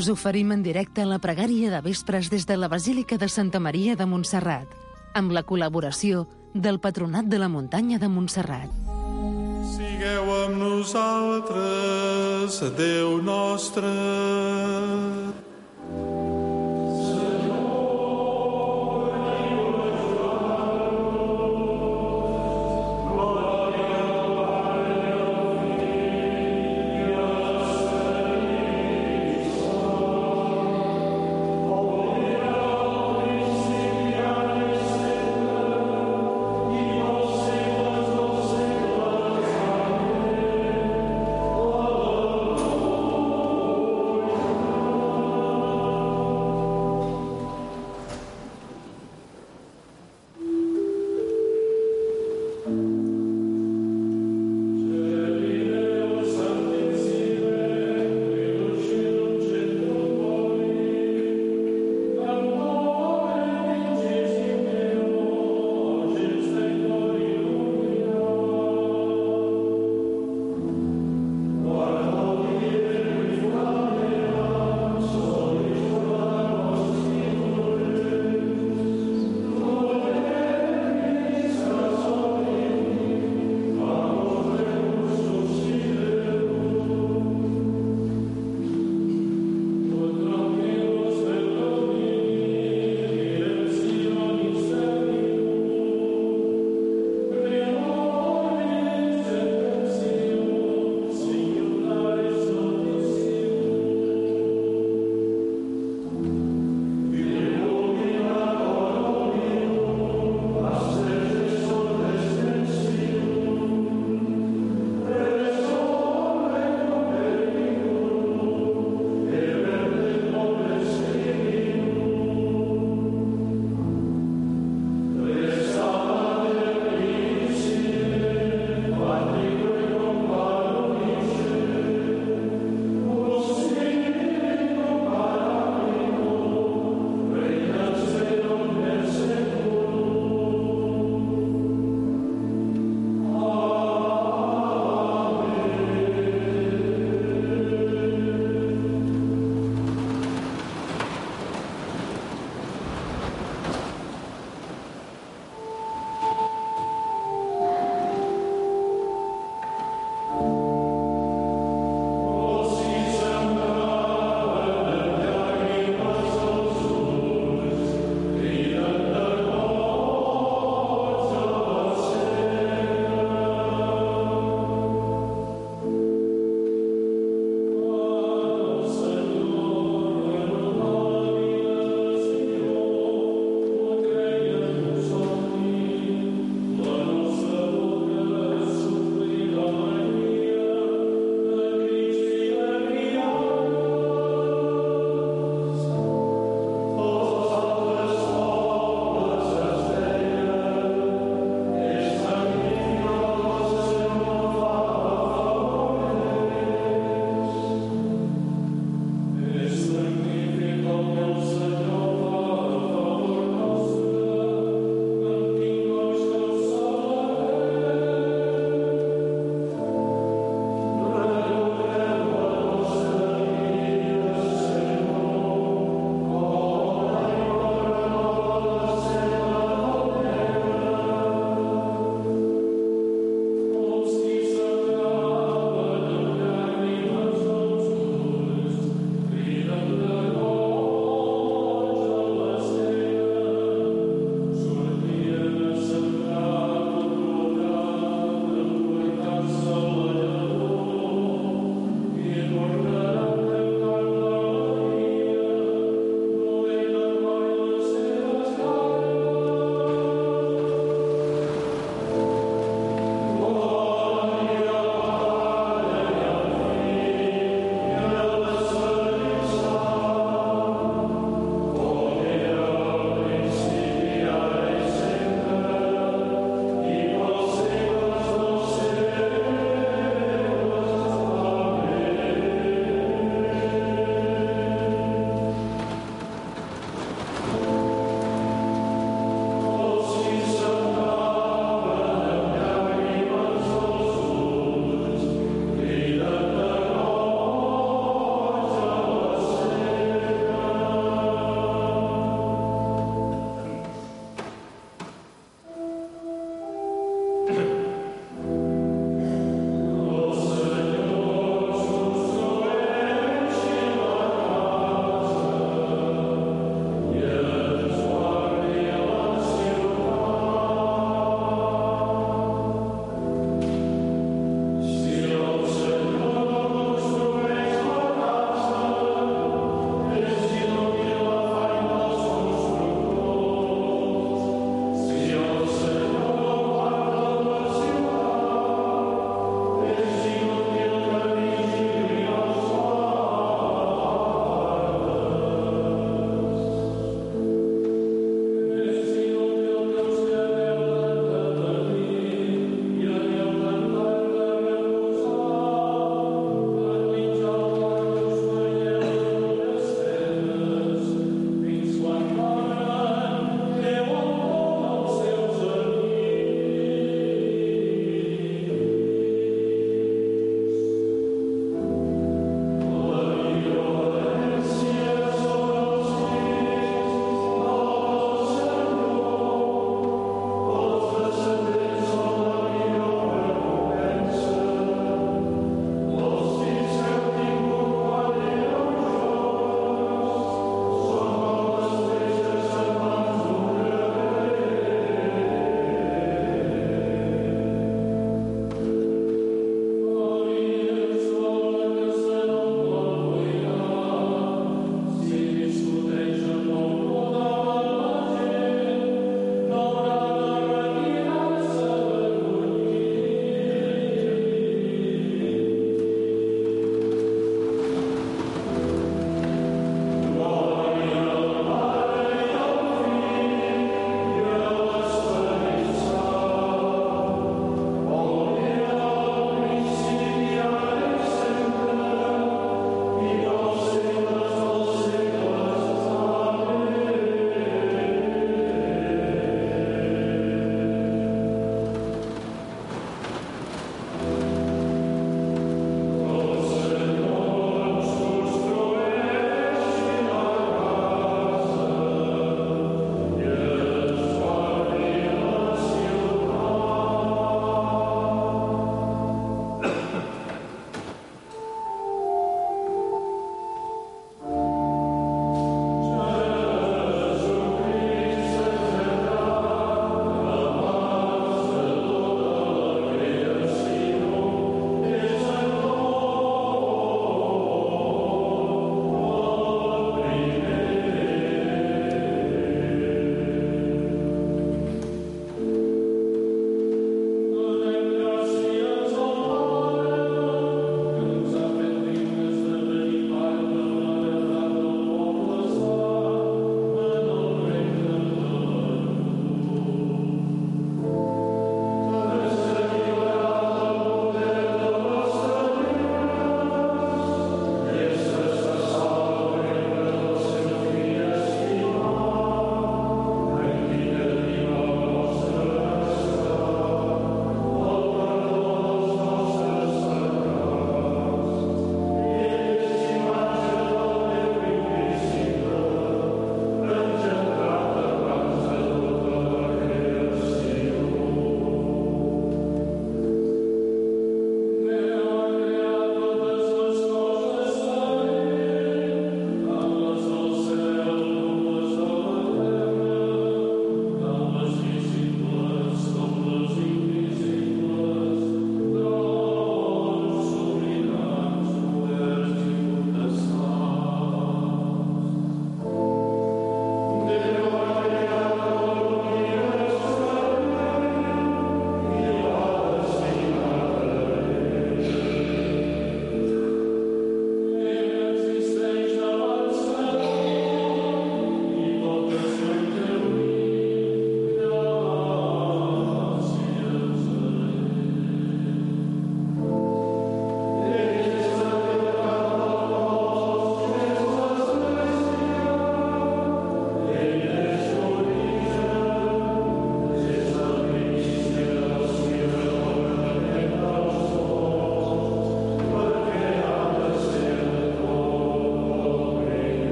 Us oferim en directe la pregària de vespres des de la Basílica de Santa Maria de Montserrat, amb la col·laboració del Patronat de la Muntanya de Montserrat. Sigueu amb nosaltres, Déu nostre.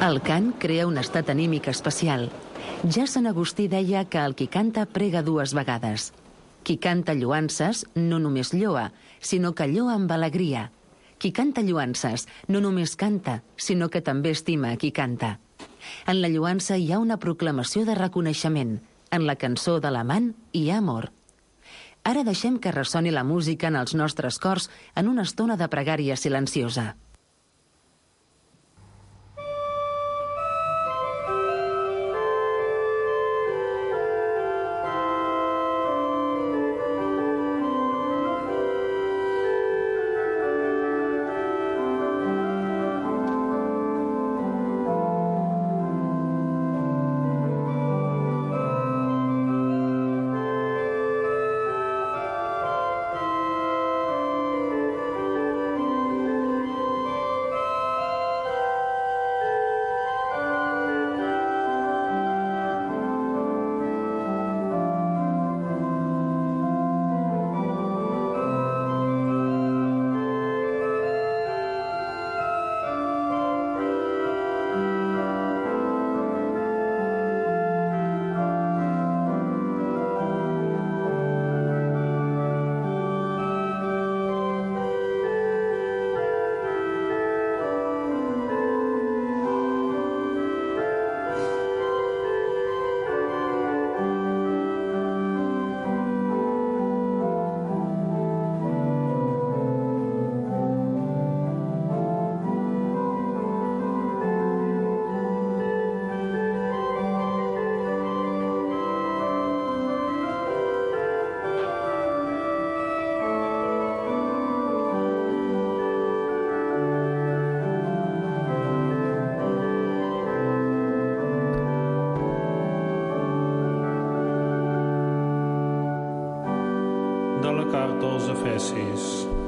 El cant crea un estat anímic especial. Ja Sant Agustí deia que el qui canta prega 2 vegades. Qui canta lloances no només lloa, sinó que lloa amb alegria. Qui canta lloances no només canta, sinó que també estima a qui canta. En la lloança hi ha una proclamació de reconeixement. En la cançó de l'amant hi ha amor. Ara deixem que ressoni la música en els nostres cors en una estona de pregària silenciosa. De la carta als Efesis.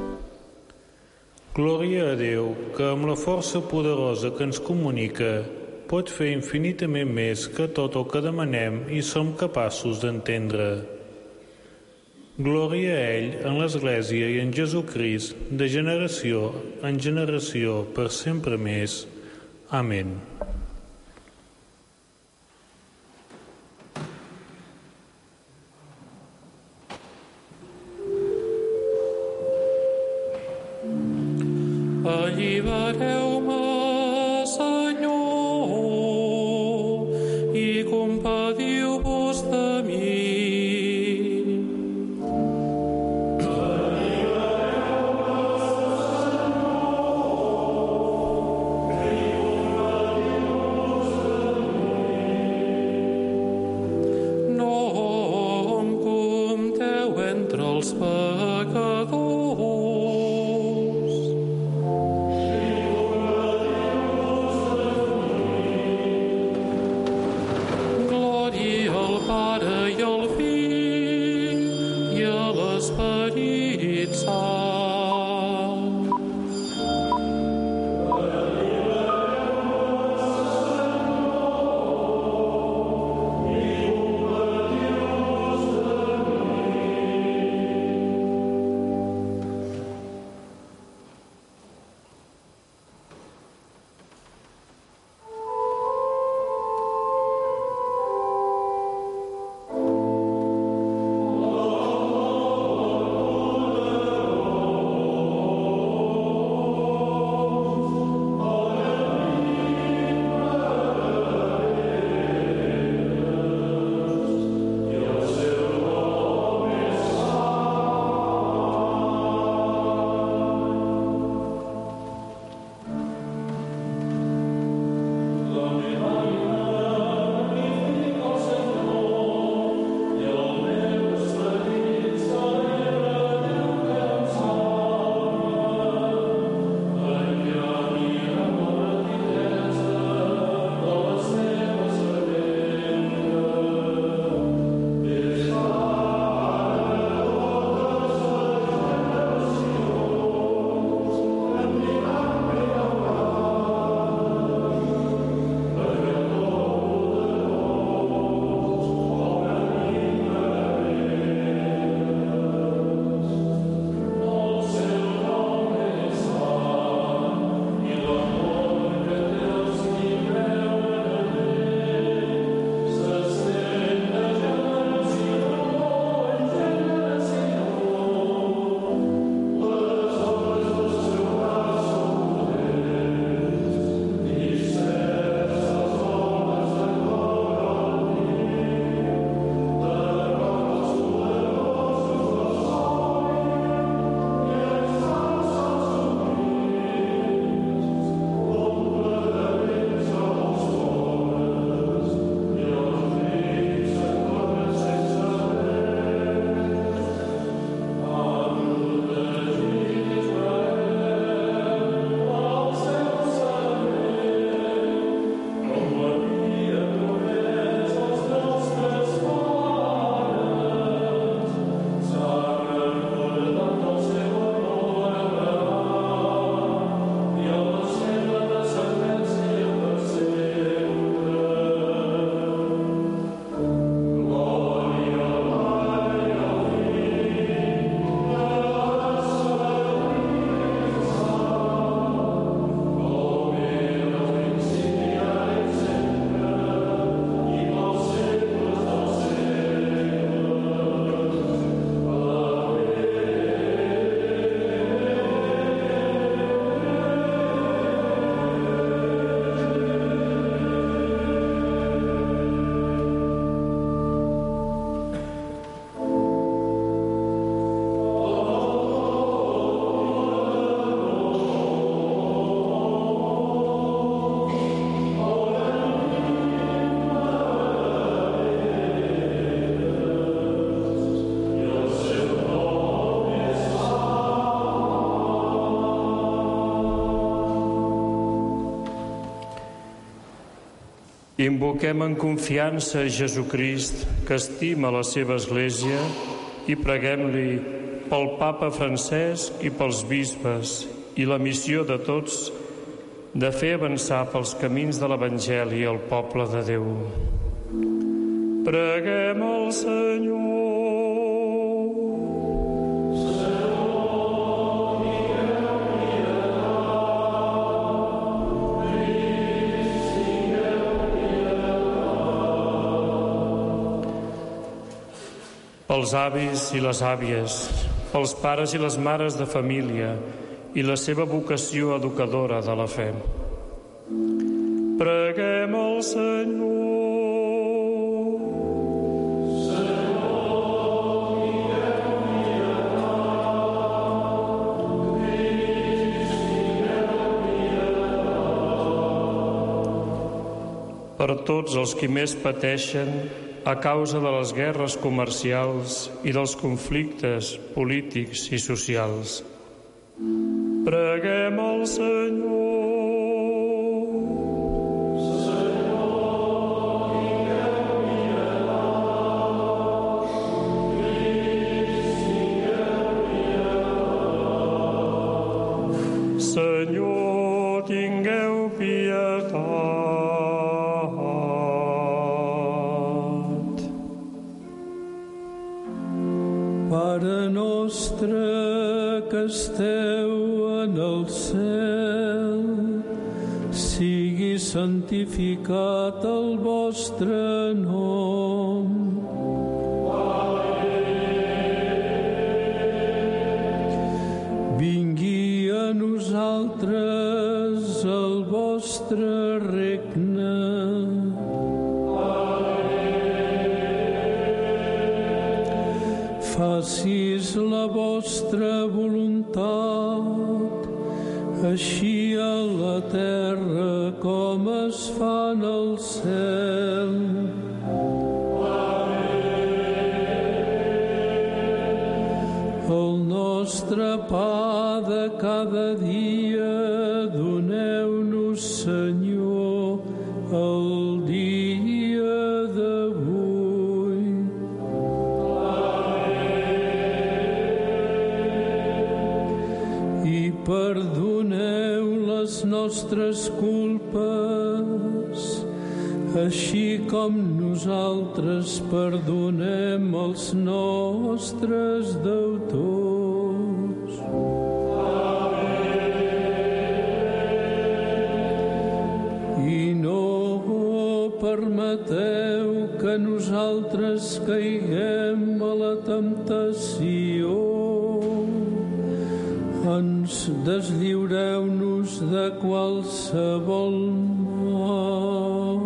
Glòria a Déu, que amb la força poderosa que ens comunica pot fer infinitament més que tot el que demanem i som capaços d'entendre. Glòria a ell en l'Església i en Jesucrist, de generació en generació, per sempre més. Amén. Allibereu-me, Senyor, i compadiu-vos de mi. No em compteu entre els pecadors. Invoquem en confiança a Jesucrist, que estima la seva Església, i preguem-li pel Papa Francesc i pels bisbes i la missió de tots de fer avançar pels camins de l'Evangeli el poble de Déu. Preguem al Senyor. Pels avis i les àvies, pels pares i les mares de família i la seva vocació educadora de la fe. Preguem al Senyor. Per tots els qui més pateixen a causa de les guerres comercials i dels conflictes polítics i socials. Preguem al Senyor. Senyor, tingueu pietat. Pare nostre que esteu en el cel, sigui santificat el vostre nom. Vingui a nosaltres el vostre regne. Facis la vostra voluntat, així a la terra com es fa en el cel. El nostre pa de cada dia doneu-nos, Senyor, el dia d'avui. Perdoneu les nostres culpes, així com nosaltres perdonem els nostres deutors. I no permeteu que nosaltres caiguem a la temptació. Ens deslliureu-nos de qualsevol mal.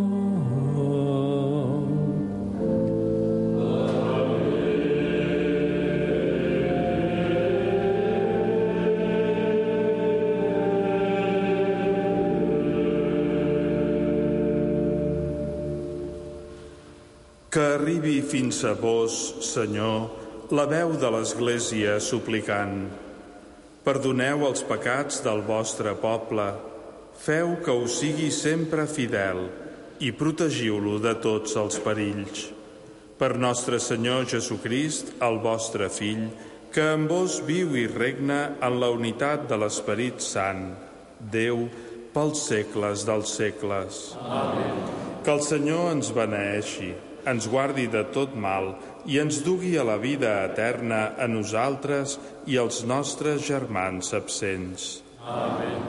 Que arribi fins a vos, Senyor, la veu de l'Església suplicant. Perdoneu els pecats del vostre poble, feu que us sigui sempre fidel i protegiu-lo de tots els perills. Per nostre Senyor Jesucrist, el vostre Fill, que amb vos viu i regna en la unitat de l'Esperit Sant, Déu, pels segles dels segles. Amén. Que el Senyor ens beneeixi, ens guardi de tot mal i ens dugui a la vida eterna a nosaltres i als nostres germans absents. Amén.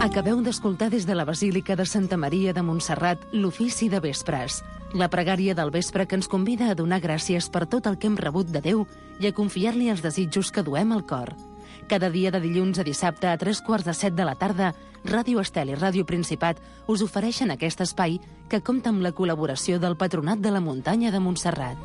Acabeu d'escoltar des de la Basílica de Santa Maria de Montserrat l'ofici de vespres, la pregària del vespre que ens convida a donar gràcies per tot el que hem rebut de Déu i a confiar-li els desitjos que duem al cor. Cada dia de dilluns a dissabte a 3:45 de la tarda, Ràdio Estel i Ràdio Principat us ofereixen aquest espai que compta amb la col·laboració del Patronat de la Muntanya de Montserrat.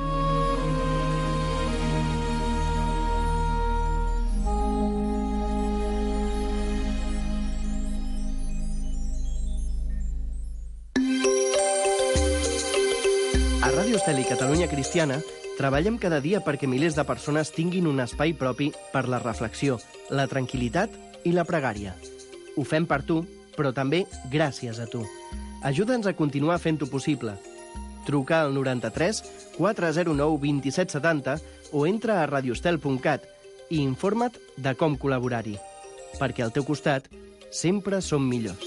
A Ràdio Estel i Catalunya Cristiana treballem cada dia perquè milers de persones tinguin un espai propi per la reflexió, la tranquil·litat i la pregària. Ho fem per tu, però també gràcies a tu. Ajuda'ns a continuar fent-ho possible. Truca al 93 409 2770 o entra a radiostel.cat i informa't de com col·laborar-hi. Perquè al teu costat sempre som millors.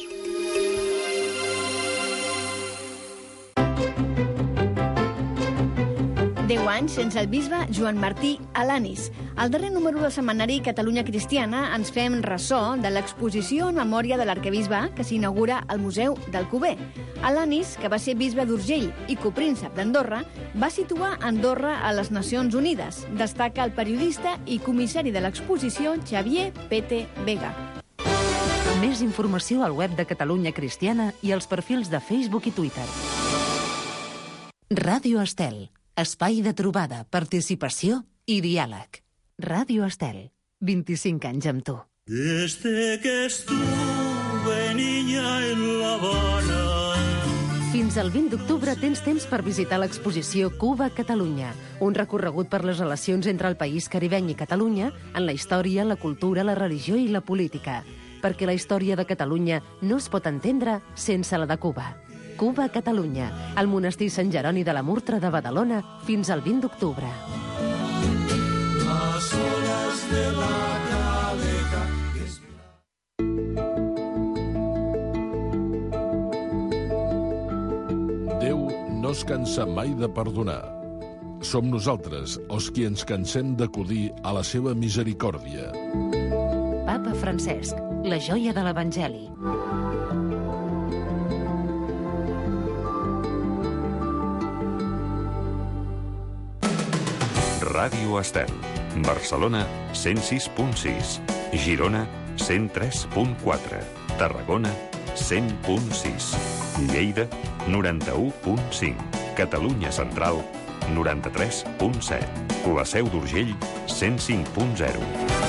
Anys sense el bisbe Joan Martí Alanis. Al darrer número del setmanari Catalunya Cristiana ens fem ressò de l'exposició en memòria de l'arquebisbe que s'inaugura al Museu d'Alcover. Alanis, que va ser bisbe d'Urgell i copríncep d'Andorra, va situar Andorra a les Nacions Unides. Destaca el periodista i comissari de l'exposició Xavier Pete Vega. Més informació al web de Catalunya Cristiana i als perfils de Facebook i Twitter. Ràdio Estel. Espai de trobada, participació i diàleg. Ràdio Estel. 25 anys amb tu. Desde que estuve niña en La Habana. Fins al 20 d'octubre tens temps per visitar l'exposició Cuba-Catalunya, un recorregut per les relacions entre el país caribeny i Catalunya en la història, la cultura, la religió i la política. Perquè la història de Catalunya no es pot entendre sense la de Cuba. Cuba-Catalunya, al monestir Sant Jeroni de la Murtra de Badalona, fins al 20 d'octubre. Las olas de la caleta. Déu no es cansa mai de perdonar. Som nosaltres els qui ens cansem d'acudir a la seva misericòrdia. Papa Francesc, la joia de l'Evangeli. Ràdio Estel. Barcelona, 106.6. Girona, 103.4. Tarragona, 100.6. Lleida, 91.5. Catalunya Central, 93.7. La Seu d'Urgell, 105.0.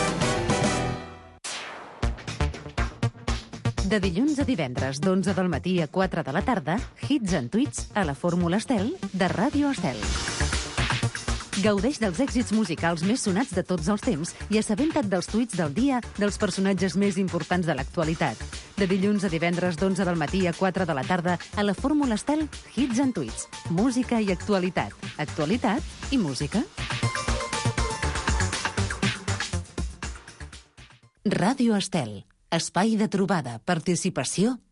De dilluns a divendres, d'11 del matí a 4 de la tarda, hits and tweets a la Fórmula Estel de Ràdio Estel. Gaudeix dels èxits musicals més sonats de tots els temps i assabenta't dels tuits del dia dels personatges més importants de l'actualitat. De dilluns a divendres, d'11 del matí a 4 de la tarda, a la Fórmula Estel, hits and tweets. Música i actualitat. Actualitat i música. Ràdio Estel. Espai de trobada, participació